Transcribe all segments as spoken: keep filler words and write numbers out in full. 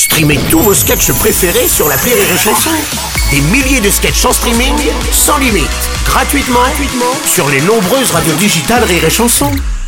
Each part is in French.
Streamez tous vos sketchs préférés sur l'appli Rire et Chanson. Des milliers de sketchs en streaming, sans limite, gratuitement, gratuitement sur les nombreuses radios digitales Rire et Chanson.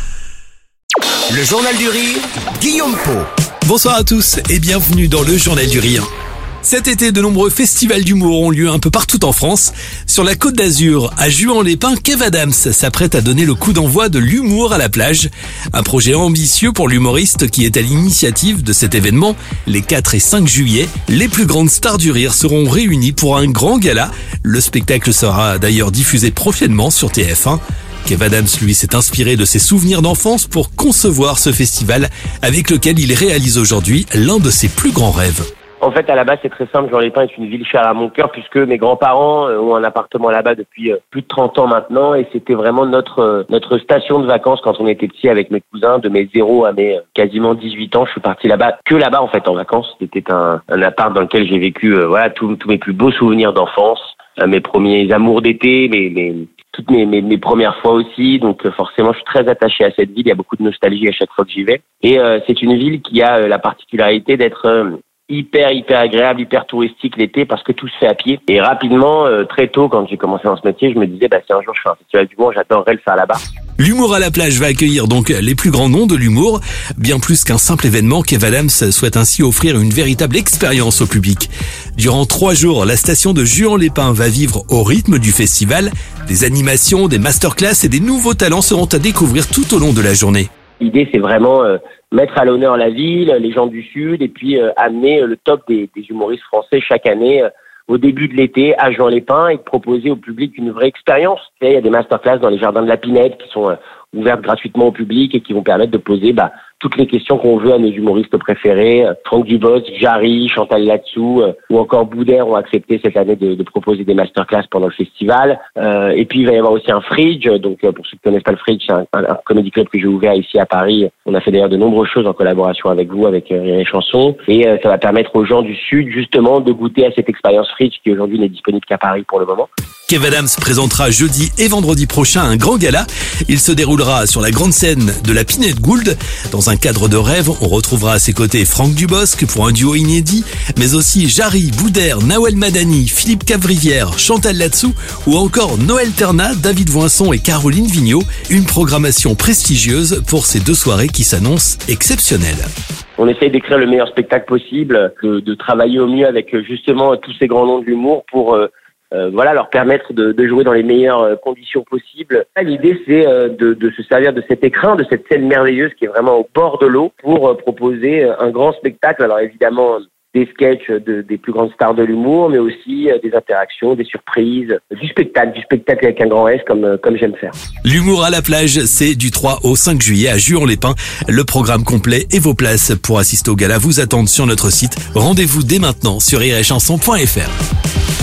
Le Journal du Rire, Guillaume Pau. Bonsoir à tous et bienvenue dans le Journal du Rire. Cet été, de nombreux festivals d'humour ont lieu un peu partout en France. Sur la Côte d'Azur, à Juan-les-Pins, Kev Adams s'apprête à donner le coup d'envoi de l'humour à la plage. Un projet ambitieux pour l'humoriste qui est à l'initiative de cet événement. Les quatre et cinq juillet, les plus grandes stars du rire seront réunies pour un grand gala. Le spectacle sera d'ailleurs diffusé prochainement sur T F un. Kev Adams, lui, s'est inspiré de ses souvenirs d'enfance pour concevoir ce festival avec lequel il réalise aujourd'hui l'un de ses plus grands rêves. En fait, à la base, c'est très simple. Juan-les-Pins est une ville chère à mon cœur puisque mes grands-parents ont un appartement là-bas depuis plus de trente ans maintenant et c'était vraiment notre notre station de vacances quand on était petits avec mes cousins. De mes zéro à mes quasiment dix-huit ans, je suis parti là-bas, que là-bas en fait en vacances. C'était un, un appart dans lequel j'ai vécu euh, voilà tous tous mes plus beaux souvenirs d'enfance, euh, mes premiers amours d'été, mes, mes toutes mes, mes mes premières fois aussi. Donc euh, forcément, je suis très attaché à cette ville. Il y a beaucoup de nostalgie à chaque fois que j'y vais. Et euh, c'est une ville qui a euh, la particularité d'être euh, hyper hyper agréable, hyper touristique l'été parce que tout se fait à pied. Et rapidement, euh, très tôt, quand j'ai commencé dans ce métier, je me disais, bah si un jour je fais un festival d'humour, j'adorerais le faire là-bas. L'humour à la plage va accueillir donc les plus grands noms de l'humour. Bien plus qu'un simple événement, Kev Adams souhaite ainsi offrir une véritable expérience au public. Durant trois jours, la station de Juan-les-Pins va vivre au rythme du festival. Des animations, des masterclass et des nouveaux talents seront à découvrir tout au long de la journée. L'idée, c'est vraiment euh, mettre à l'honneur la ville, les gens du Sud, et puis euh, amener euh, le top des, des humoristes français chaque année euh, au début de l'été à Juan-les-Pins et de proposer au public une vraie expérience. Il y a des masterclass dans les jardins de la Pinette qui sont euh, ouvertes gratuitement au public et qui vont permettre de poser bah, toutes les questions qu'on veut à nos humoristes préférés. Franck Dubosc, Jarry, Chantal Latsou euh, ou encore Boudère ont accepté cette année de, de proposer des masterclass pendant le festival. Euh, et puis il va y avoir aussi un Fridge. Donc euh, pour ceux qui ne connaissent pas le Fridge, c'est un, un, un comédie club que j'ai ouvert ici à Paris. On a fait d'ailleurs de nombreuses choses en collaboration avec vous, avec euh, Rire et Chanson. Et euh, ça va permettre aux gens du Sud justement de goûter à cette expérience Fridge qui aujourd'hui n'est disponible qu'à Paris pour le moment. Kev Adams présentera jeudi et vendredi prochain un grand gala. Il se déroulera sur la grande scène de la Pinette Gould. Dans un cadre de rêve, on retrouvera à ses côtés Franck Dubosc pour un duo inédit, mais aussi Jarry, Boudère, Nawel Madani, Philippe Cavrivière, Chantal Latsou ou encore Noël Ternat, David Voinson et Caroline Vigneault. Une programmation prestigieuse pour ces deux soirées qui s'annoncent exceptionnelles. On essaye d'écrire le meilleur spectacle possible, de, de travailler au mieux avec justement tous ces grands noms de l'humour pour euh, Euh, voilà, leur permettre de, de jouer dans les meilleures euh, conditions possibles. L'idée, c'est euh, de, de se servir de cet écrin, de cette scène merveilleuse qui est vraiment au bord de l'eau pour euh, proposer euh, un grand spectacle. Alors évidemment, des sketchs de, des plus grandes stars de l'humour, mais aussi euh, des interactions, des surprises, euh, du spectacle, du spectacle avec un grand S comme, euh, comme j'aime faire. L'humour à la plage, c'est du trois au cinq juillet à Juan-les-Pins. Le programme complet et vos places pour assister au gala vous attendent sur notre site. Rendez-vous dès maintenant sur rire et chanson point f r.